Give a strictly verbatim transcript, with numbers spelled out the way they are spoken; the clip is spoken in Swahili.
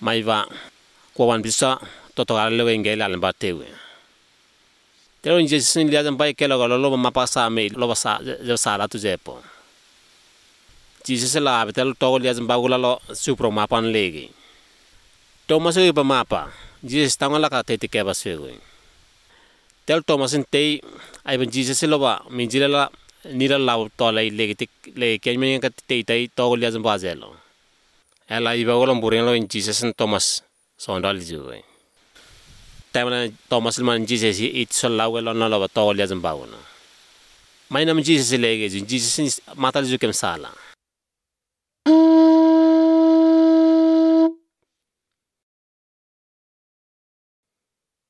maiva kwa wan bisa totokala lewe ngela lamba tewe tero Jesus ni liaja mbai kelo galo lo mapa sa me lo sa je sala tu jepo Jesus la betel to liaja mbagula lo supro mapan legi Thomas e pa mapa Jesus tangola ka tete ke ba sego tel Thomas te ai ben Jesus lo ba minjila la nira la to la legi tik le ke men ka te te to liaja mbazelo ela iba golom burelo in Jesus and Thomas so ndal juwe tamana Thomas man Jesus it so lawelo no lo to liaja mbawona mai nam Jesus legi Jesus matal ju kem sala